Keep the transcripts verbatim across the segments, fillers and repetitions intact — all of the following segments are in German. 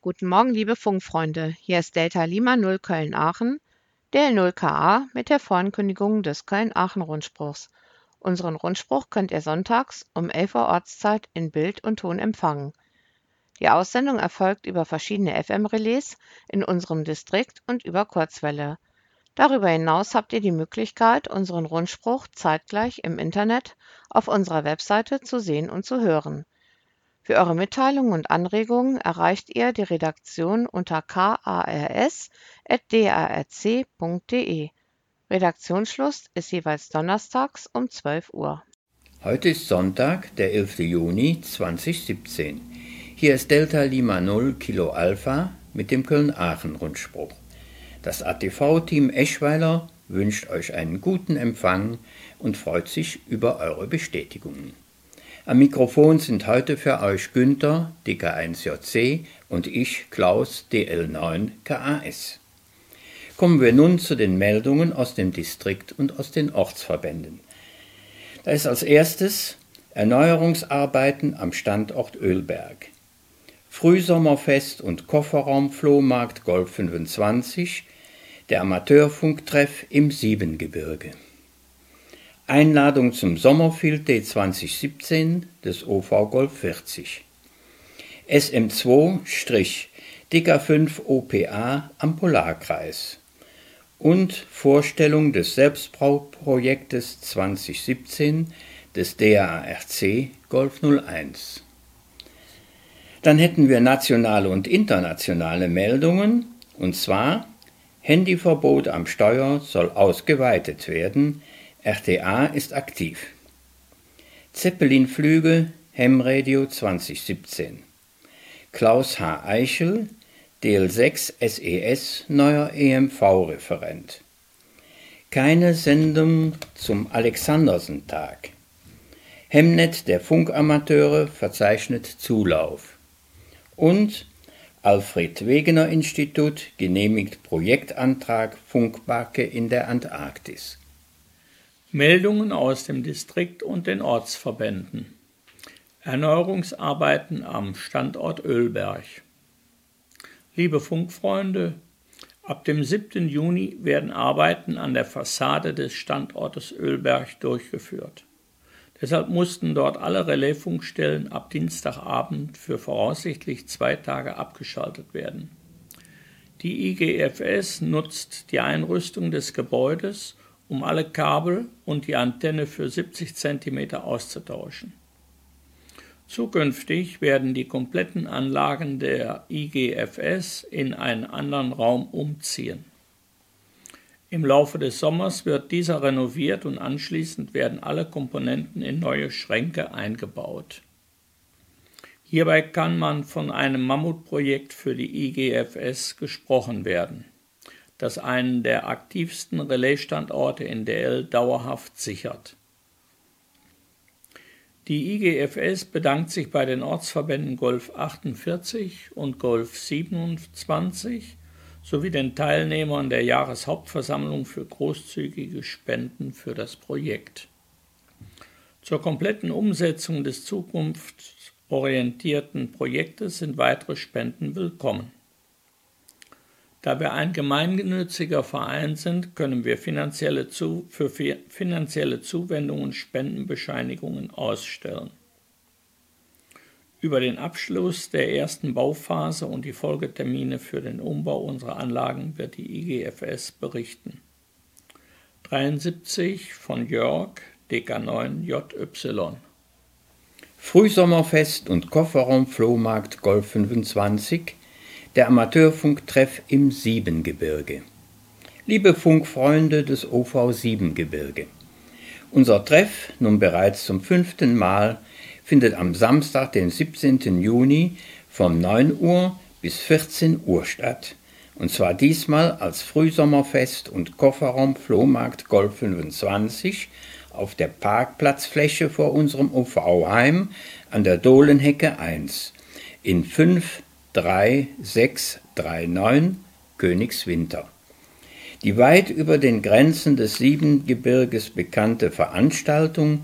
Guten Morgen, liebe Funkfreunde. Hier ist Delta Lima null Köln-Aachen, D L null K A mit der Vorankündigung des Köln-Aachen-Rundspruchs. Unseren Rundspruch könnt ihr sonntags um elf Uhr Ortszeit in Bild und Ton empfangen. Die Aussendung erfolgt über verschiedene F M-Relais in unserem Distrikt und über Kurzwelle. Darüber hinaus habt ihr die Möglichkeit, unseren Rundspruch zeitgleich im Internet auf unserer Webseite zu sehen und zu hören. Für eure Mitteilungen und Anregungen erreicht ihr die Redaktion unter kars at d a r c punkt d e. Redaktionsschluss ist jeweils donnerstags um zwölf Uhr. Heute ist Sonntag, der elfter Juni zweitausendsiebzehn. Hier ist Delta Lima null Kilo Alpha mit dem Köln-Aachen-Rundspruch. Das A T V-Team Eschweiler wünscht euch einen guten Empfang und freut sich über eure Bestätigungen. Am Mikrofon sind heute für euch Günther, D K eins J C, und ich, Klaus, D L neun K A S. Kommen wir nun zu den Meldungen aus dem Distrikt und aus den Ortsverbänden. Da ist als erstes Erneuerungsarbeiten am Standort Oelberg. Frühsommerfest und Kofferraumflohmarkt Golf fünfundzwanzig, der Amateurfunktreff im Siebengebirge. Einladung zum Sommerfield Day zweitausendsiebzehn des O V Golf vierzig. S M zwei D K fünf O P A am Polarkreis. Und Vorstellung des Selbstbauprojektes zweitausendsiebzehn des D A R C Golf null eins. Dann hätten wir nationale und internationale Meldungen, und zwar: Handyverbot am Steuer soll ausgeweitet werden, R T A ist aktiv. Zeppelin-Flüge, Ham-Radio zweitausendsiebzehn. Klaus H. Eichel, D L sechs S E S, neuer E M V-Referent. Keine Sendung zum Alexandersen-Tag. Hemnet der Funkamateure verzeichnet Zulauf. Und Alfred Wegener Institut genehmigt Projektantrag Funkbacke in der Antarktis. Meldungen aus dem Distrikt und den Ortsverbänden. Erneuerungsarbeiten am Standort Oelberg. Liebe Funkfreunde, ab dem siebten Juni werden Arbeiten an der Fassade des Standortes Oelberg durchgeführt. Deshalb mussten dort alle Relaisfunkstellen ab Dienstagabend für voraussichtlich zwei Tage abgeschaltet werden. Die I G F S nutzt die Einrüstung des Gebäudes, um alle Kabel und die Antenne für siebzig Zentimeter auszutauschen. Zukünftig werden die kompletten Anlagen der I G F S in einen anderen Raum umziehen. Im Laufe des Sommers wird dieser renoviert und anschließend werden alle Komponenten in neue Schränke eingebaut. Hierbei kann man von einem Mammutprojekt für die I G F S gesprochen werden, das einen der aktivsten Relaisstandorte in D L dauerhaft sichert. Die I G F S bedankt sich bei den Ortsverbänden Golf achtundvierzig und Golf siebenundzwanzig sowie den Teilnehmern der Jahreshauptversammlung für großzügige Spenden für das Projekt. Zur kompletten Umsetzung des zukunftsorientierten Projektes sind weitere Spenden willkommen. Da wir ein gemeinnütziger Verein sind, können wir finanzielle zu, für finanzielle Zuwendungen und Spendenbescheinigungen ausstellen. Über den Abschluss der ersten Bauphase und die Folgetermine für den Umbau unserer Anlagen wird die I G F S berichten. dreiundsiebzig von Jörg, D K neun J Y. Frühsommerfest und Kofferraumflohmarkt Golf fünfundzwanzig, der Amateurfunktreff im Siebengebirge. Liebe Funkfreunde des O V Siebengebirge, unser Treff, nun bereits zum fünften Mal, findet am Samstag, den siebzehnten Juni von neun Uhr bis vierzehn Uhr statt. Und zwar diesmal als Frühsommerfest und Kofferraumflohmarkt Golf fünfundzwanzig auf der Parkplatzfläche vor unserem O V-Heim an der Dohlenhecke eins in fünf drei sechs drei neun Königswinter. Die weit über den Grenzen des Siebengebirges bekannte Veranstaltung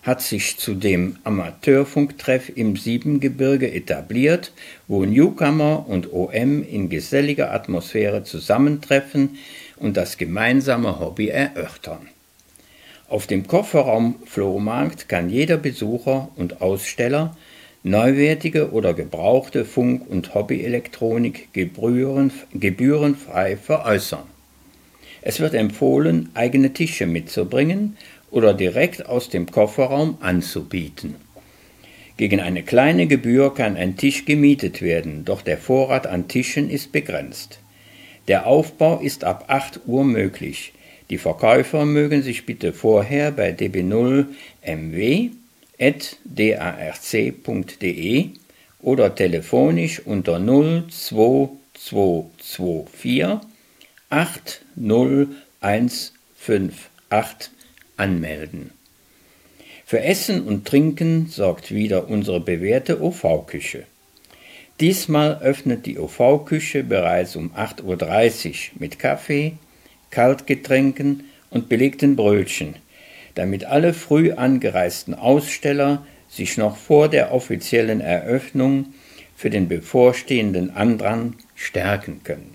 hat sich zu dem Amateurfunktreff im Siebengebirge etabliert, wo Newcomer und O M in geselliger Atmosphäre zusammentreffen und das gemeinsame Hobby erörtern. Auf dem Kofferraum-Flohmarkt kann jeder Besucher und Aussteller neuwertige oder gebrauchte Funk- und Hobbyelektronik gebühren, gebührenfrei veräußern. Es wird empfohlen, eigene Tische mitzubringen oder direkt aus dem Kofferraum anzubieten. Gegen eine kleine Gebühr kann ein Tisch gemietet werden, doch der Vorrat an Tischen ist begrenzt. Der Aufbau ist ab acht Uhr möglich. Die Verkäufer mögen sich bitte vorher bei d b null m w at darc punkt de oder telefonisch unter null zwei zwei zwei vier acht null eins fünf acht anmelden. Für Essen und Trinken sorgt wieder unsere bewährte O V-Küche. Diesmal öffnet die O V-Küche bereits um acht Uhr dreißig mit Kaffee, Kaltgetränken und belegten Brötchen, damit alle früh angereisten Aussteller sich noch vor der offiziellen Eröffnung für den bevorstehenden Andrang stärken können.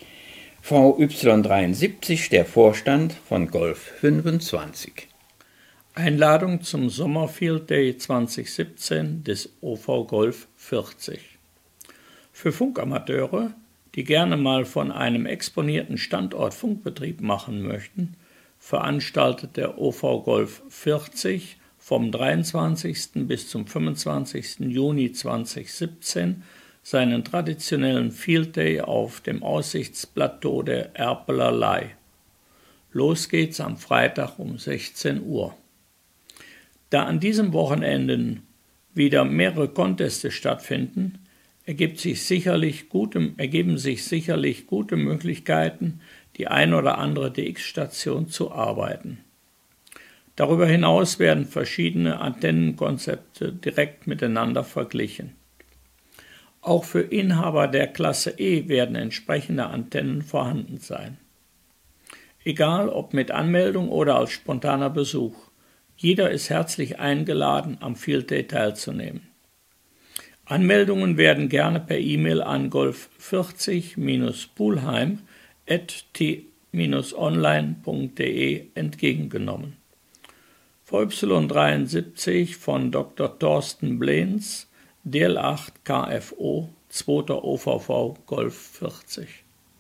V Y dreiundsiebzig, der Vorstand von Golf fünfundzwanzig. Einladung zum Sommerfield Day zwanzig siebzehn des O V Golf vierzig. Für Funkamateure, die gerne mal von einem exponierten Standort Funkbetrieb machen möchten, veranstaltet der O V Golf vierzig vom dreiundzwanzigsten bis zum fünfundzwanzigsten Juni zweitausendsiebzehn seinen traditionellen Field Day auf dem Aussichtsplateau der Erpeler Leih. Los geht's am Freitag um sechzehn Uhr. Da an diesem Wochenende wieder mehrere Contests stattfinden, ergibt sich sicherlich gute, ergeben sich sicherlich gute Möglichkeiten, die ein oder andere D X-Station zu arbeiten. Darüber hinaus werden verschiedene Antennenkonzepte direkt miteinander verglichen. Auch für Inhaber der Klasse E werden entsprechende Antennen vorhanden sein. Egal ob mit Anmeldung oder als spontaner Besuch, jeder ist herzlich eingeladen, am Field Day teilzunehmen. Anmeldungen werden gerne per E-Mail an golf vierzig pulheim at t online punkt de entgegengenommen. V Y dreiundsiebzig von Doktor Thorsten Blehns, D L acht K F O, zweiter O V V Golf vierzig.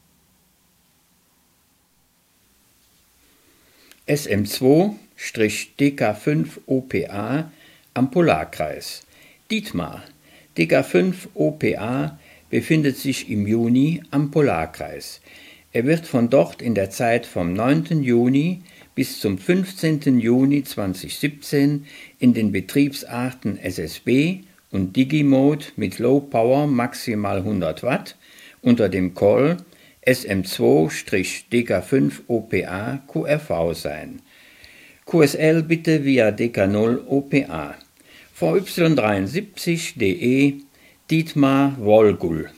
S M zwei D K fünf O P A am Polarkreis. Dietmar, D K fünf O P A befindet sich im Juni am Polarkreis. Er wird von dort in der Zeit vom neunten Juni bis zum fünfzehnten Juni zweitausendsiebzehn in den Betriebsarten S S B und Digimode mit Low Power maximal hundert Watt unter dem Call S M zwei D K fünf O P A Q R V sein. Q S L bitte via D K null O P A. V Y dreiundsiebzig D E Dietmar Wolgul.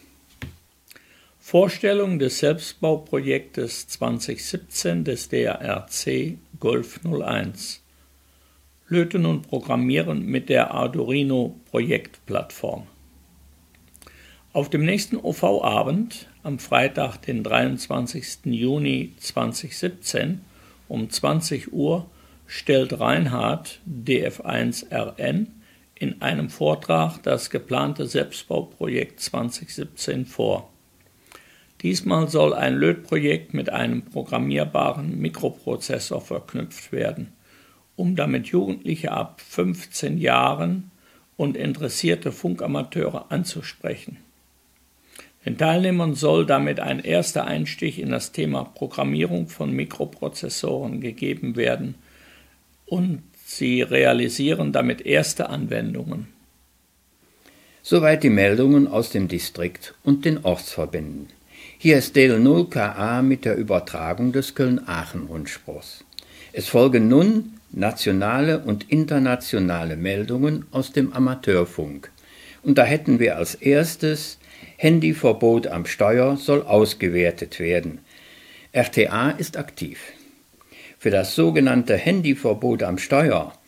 Vorstellung des Selbstbauprojektes zwanzig siebzehn des D A R C Golf null eins. Löten und Programmieren mit der Arduino Projektplattform. Auf dem nächsten O V-Abend, am Freitag, den dreiundzwanzigsten Juni zweitausendsiebzehn um zwanzig Uhr, stellt Reinhard D F eins R N in einem Vortrag das geplante Selbstbauprojekt zwanzig siebzehn vor. Diesmal soll ein Lötprojekt mit einem programmierbaren Mikroprozessor verknüpft werden, um damit Jugendliche ab fünfzehn Jahren und interessierte Funkamateure anzusprechen. Den Teilnehmern soll damit ein erster Einstieg in das Thema Programmierung von Mikroprozessoren gegeben werden und sie realisieren damit erste Anwendungen. Soweit die Meldungen aus dem Distrikt und den Ortsverbänden. Hier ist D L null K A mit der Übertragung des Köln-Aachen-Rundspruchs. Es folgen nun nationale und internationale Meldungen aus dem Amateurfunk. Und da hätten wir als erstes: Handyverbot am Steuer soll ausgewertet werden. R T A ist aktiv. Für das sogenannte Handyverbot am Steuer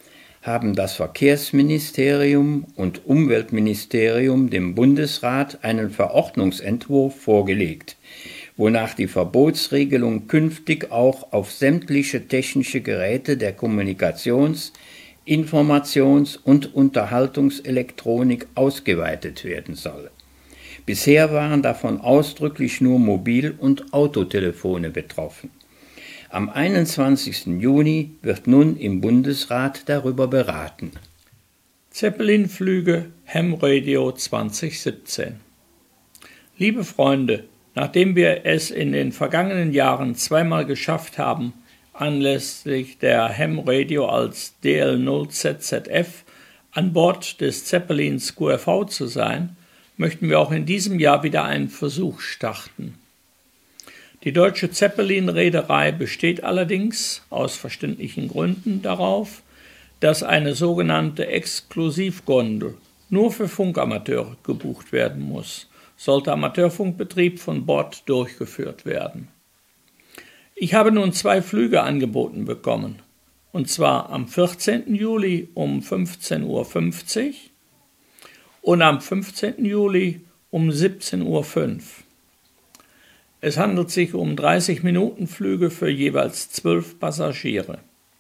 haben das Verkehrsministerium und Umweltministerium dem Bundesrat einen Verordnungsentwurf vorgelegt, wonach die Verbotsregelung künftig auch auf sämtliche technische Geräte der Kommunikations-, Informations- und Unterhaltungselektronik ausgeweitet werden soll. Bisher waren davon ausdrücklich nur Mobil- und Autotelefone betroffen. Am einundzwanzigsten Juni wird nun im Bundesrat darüber beraten. Zeppelin-Flüge Ham Radio zwanzig siebzehn. Liebe Freunde, nachdem wir es in den vergangenen Jahren zweimal geschafft haben, anlässlich der Ham Radio als D L null Z Z F an Bord des Zeppelins Q R V zu sein, möchten wir auch in diesem Jahr wieder einen Versuch starten. Die deutsche Zeppelin-Reederei besteht allerdings, aus verständlichen Gründen, darauf, dass eine sogenannte Exklusivgondel nur für Funkamateure gebucht werden muss, sollte Amateurfunkbetrieb von Bord durchgeführt werden. Ich habe nun zwei Flüge angeboten bekommen, und zwar am vierzehnten Juli um fünfzehn Uhr fünfzig und am fünfzehnten Juli um siebzehn Uhr fünf. Es handelt sich um dreißig-Minuten-Flüge für jeweils zwölf Passagiere.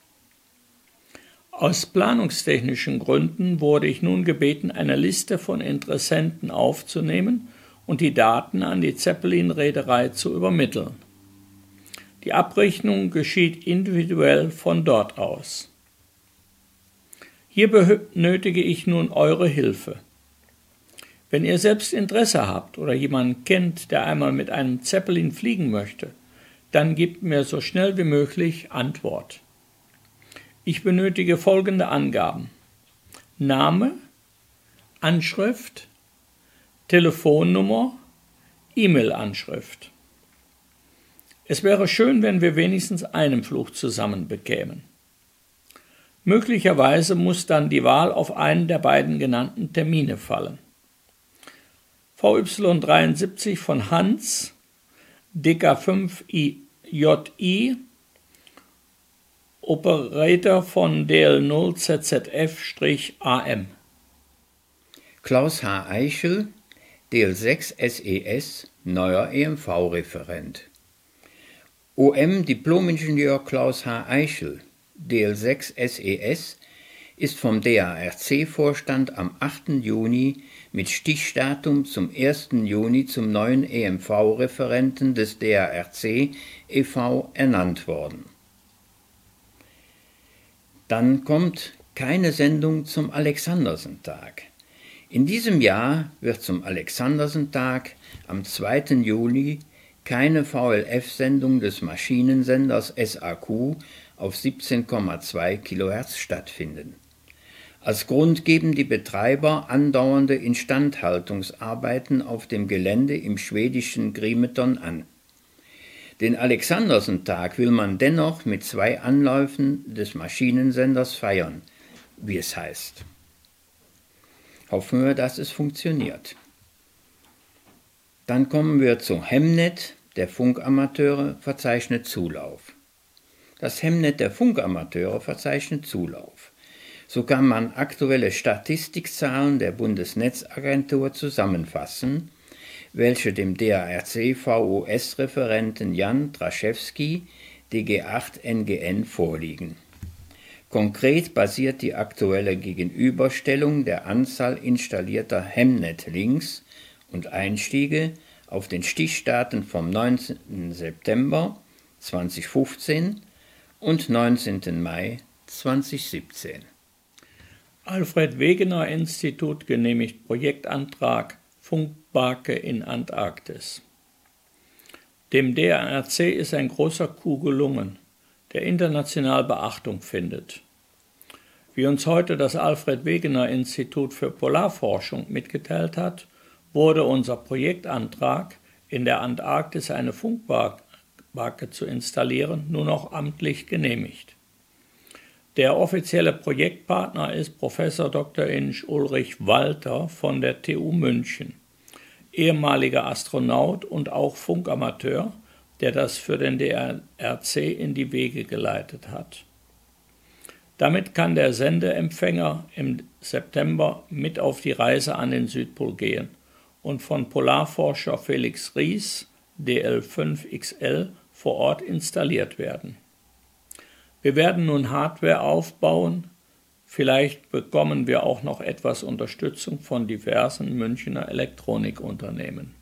Aus planungstechnischen Gründen wurde ich nun gebeten, eine Liste von Interessenten aufzunehmen und die Daten an die Zeppelin-Reederei zu übermitteln. Die Abrechnung geschieht individuell von dort aus. Hier benötige ich nun eure Hilfe. Wenn ihr selbst Interesse habt oder jemanden kennt, der einmal mit einem Zeppelin fliegen möchte, dann gebt mir so schnell wie möglich Antwort. Ich benötige folgende Angaben: Name, Anschrift, Telefonnummer, E-Mail-Anschrift. Es wäre schön, wenn wir wenigstens einen Flug zusammen bekämen. Möglicherweise muss dann die Wahl auf einen der beiden genannten Termine fallen. V Y dreiundsiebzig von Hans, D K fünf I J I, Operator von D L null Z Z F A M. Klaus H. Eichel, D L sechs S E S, neuer E M V-Referent. O M Diplomingenieur Klaus H. Eichel, D L sechs S E S, ist vom D A R C-Vorstand am achten Juni mit Stichdatum zum ersten Juni zum neuen E M V-Referenten des D A R C e V ernannt worden. Dann kommt keine Sendung zum Alexandersentag. In diesem Jahr wird zum Alexandersentag am zweiten Juli keine V L F-Sendung des Maschinensenders S A Q auf siebzehn Komma zwei Kilohertz stattfinden. Als Grund geben die Betreiber andauernde Instandhaltungsarbeiten auf dem Gelände im schwedischen Grimeton an. Den Alexandersentag will man dennoch mit zwei Anläufen des Maschinensenders feiern, wie es heißt. Hoffen wir, dass es funktioniert. Dann kommen wir zu Hemnet, der Funkamateure verzeichnet Zulauf. Das Hemnet der Funkamateure verzeichnet Zulauf. So kann man aktuelle Statistikzahlen der Bundesnetzagentur zusammenfassen, welche dem D A R C-V O S-Referenten Jan Traschewski, D G acht N G N, vorliegen. Konkret basiert die aktuelle Gegenüberstellung der Anzahl installierter Hemnet-Links und Einstiege auf den Stichdaten vom neunzehnten September zweitausendfünfzehn und neunzehnten Mai zweitausendsiebzehn. Alfred Wegener Institut genehmigt Projektantrag Funkbarke in Antarktis. Dem D A R C ist ein großer Coup gelungen, der international Beachtung findet. Wie uns heute das Alfred Wegener Institut für Polarforschung mitgeteilt hat, wurde unser Projektantrag, in der Antarktis eine Funkbarke zu installieren, nun auch amtlich genehmigt. Der offizielle Projektpartner ist Professor Doktor Ing. Ulrich Walter von der T U München, ehemaliger Astronaut und auch Funkamateur, der das für den D A R C in die Wege geleitet hat. Damit kann der Sendeempfänger im September mit auf die Reise an den Südpol gehen und von Polarforscher Felix Ries, D L fünf X L, vor Ort installiert werden. Wir werden nun Hardware aufbauen, vielleicht bekommen wir auch noch etwas Unterstützung von diversen Münchner Elektronikunternehmen.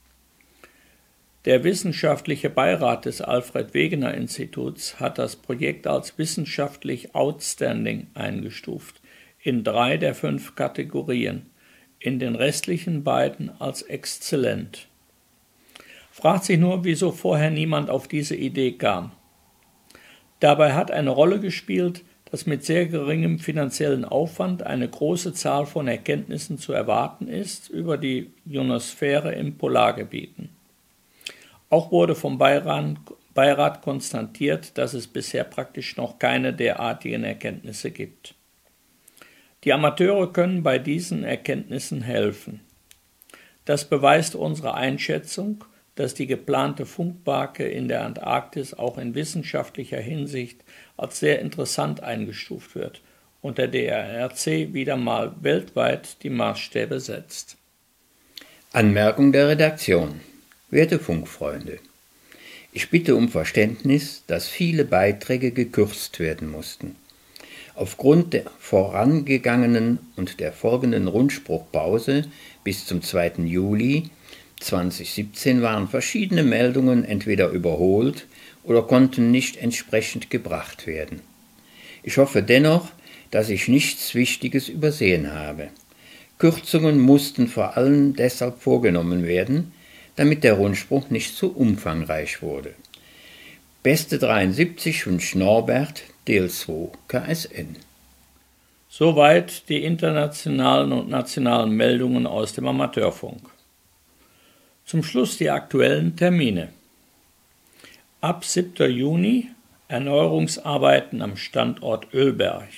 Der wissenschaftliche Beirat des Alfred-Wegener-Instituts hat das Projekt als wissenschaftlich outstanding eingestuft, in drei der fünf Kategorien, in den restlichen beiden als exzellent. Fragt sich nur, wieso vorher niemand auf diese Idee kam. Dabei hat eine Rolle gespielt, dass mit sehr geringem finanziellen Aufwand eine große Zahl von Erkenntnissen zu erwarten ist über die Ionosphäre in Polargebieten. Auch wurde vom Beirat konstatiert, dass es bisher praktisch noch keine derartigen Erkenntnisse gibt. Die Amateure können bei diesen Erkenntnissen helfen. Das beweist unsere Einschätzung, dass die geplante Funkbarke in der Antarktis auch in wissenschaftlicher Hinsicht als sehr interessant eingestuft wird und der D R R C wieder mal weltweit die Maßstäbe setzt. Anmerkung der Redaktion. Werte Funkfreunde, ich bitte um Verständnis, dass viele Beiträge gekürzt werden mussten. Aufgrund der vorangegangenen und der folgenden Rundspruchpause bis zum zweiten Juli zweitausendsiebzehn waren verschiedene Meldungen entweder überholt oder konnten nicht entsprechend gebracht werden. Ich hoffe dennoch, dass ich nichts Wichtiges übersehen habe. Kürzungen mussten vor allem deshalb vorgenommen werden, damit der Rundspruch nicht zu umfangreich wurde. Beste dreiundsiebzig wünscht Norbert, D L zwei K S N. Soweit die internationalen und nationalen Meldungen aus dem Amateurfunk. Zum Schluss die aktuellen Termine. Ab siebten Juni Erneuerungsarbeiten am Standort Ölberg.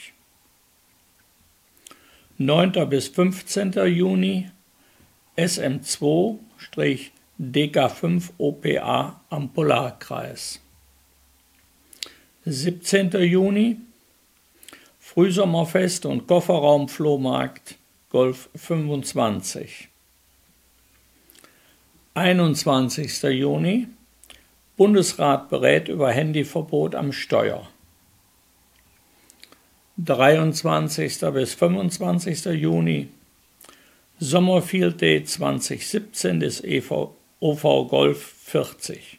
neunten bis fünfzehnten Juni S M zwei D K fünf O P A am Polarkreis. siebzehnten Juni Frühsommerfest und Kofferraumflohmarkt Golf fünfundzwanzig. einundzwanzigsten Juni Bundesrat berät über Handyverbot am Steuer. dreiundzwanzigsten bis fünfundzwanzigsten Juni Sommerfield Day zweitausendsiebzehn des O V Golf vierzig.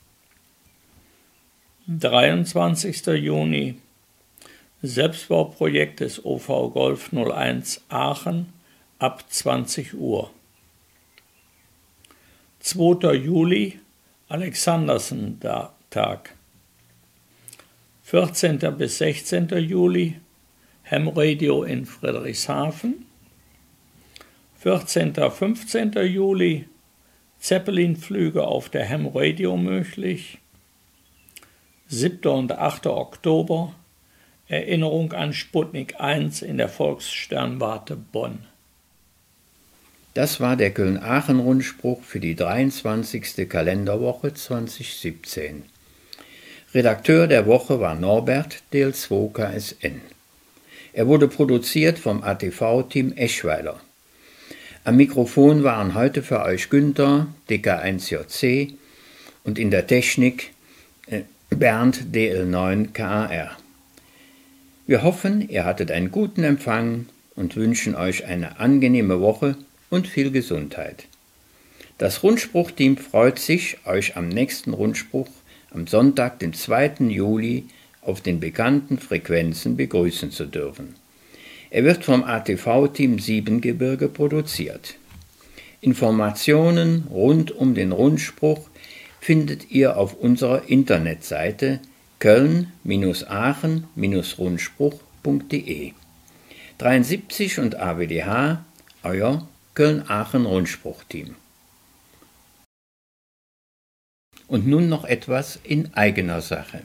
dreiundzwanzigsten Juni Selbstbauprojekt des O V Golf null eins Aachen ab zwanzig Uhr. zweiten Juli Alexandersen-Tag. vierzehnten bis sechzehnten Juli Ham Radio in Friedrichshafen. vierzehnten bis fünfzehnten Juli Zeppelin-Flüge auf der Ham Radio möglich. siebten und achten Oktober Erinnerung an Sputnik eins in der Volkssternwarte Bonn. Das war der Köln-Aachen-Rundspruch für die dreiundzwanzigste Kalenderwoche zweitausendsiebzehn. Redakteur der Woche war Norbert, D L zwei K S N. Er wurde produziert vom A T V-Team Eschweiler. Am Mikrofon waren heute für euch Günther, D K eins J C, und in der Technik äh, Bernd, D L neun K A R. Wir hoffen, ihr hattet einen guten Empfang und wünschen euch eine angenehme Woche und viel Gesundheit. Das Rundspruchteam freut sich, euch am nächsten Rundspruch am Sonntag, den zweiten Juli, auf den bekannten Frequenzen begrüßen zu dürfen. Er wird vom A T V-Team Siebengebirge produziert. Informationen rund um den Rundspruch findet ihr auf unserer Internetseite köln aachen rundspruch punkt de. dreiundsiebzig und A W D H, euer Köln-Aachen-Rundspruchteam. Und nun noch etwas in eigener Sache.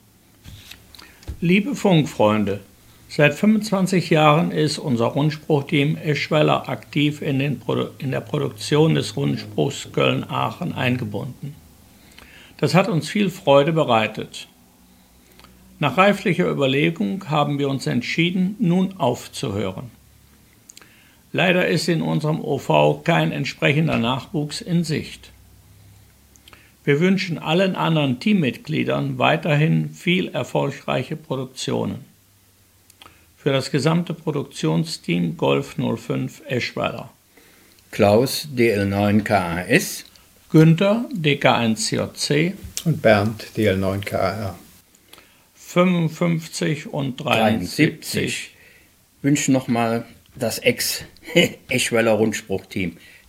Liebe Funkfreunde, seit fünfundzwanzig Jahren ist unser Rundspruchteam Eschweiler aktiv in, den Produ- in der Produktion des Rundspruchs Köln-Aachen eingebunden. Das hat uns viel Freude bereitet. Nach reiflicher Überlegung haben wir uns entschieden, nun aufzuhören. Leider ist in unserem O V kein entsprechender Nachwuchs in Sicht. Wir wünschen allen anderen Teammitgliedern weiterhin viel erfolgreiche Produktionen. Für das gesamte Produktionsteam Golf null fünf Eschweiler: Klaus D L neun K A S, Günther D K eins J C und Bernd D L neun K A R. fünfundfünfzig und dreiundsiebzig wünschen nochmal das Ex-Eschweiler Rundspruchteam